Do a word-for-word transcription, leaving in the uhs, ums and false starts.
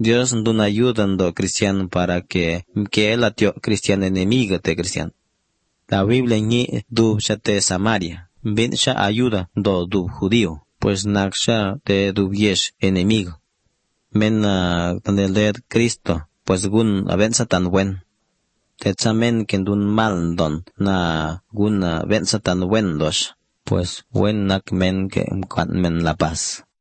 Dios no ayuda do cristiano para que que él atio cristiano enemigo de cristiano. La Biblia ni du te Samaria, bin sha ayuda do du judío, pues naksha te du viesh enemigo. Men uh, tanel Cristo, pues gun avensa tan buen. Te men que dun mal don na gun avensa tan buen dos, pues buen nak men que men la paz.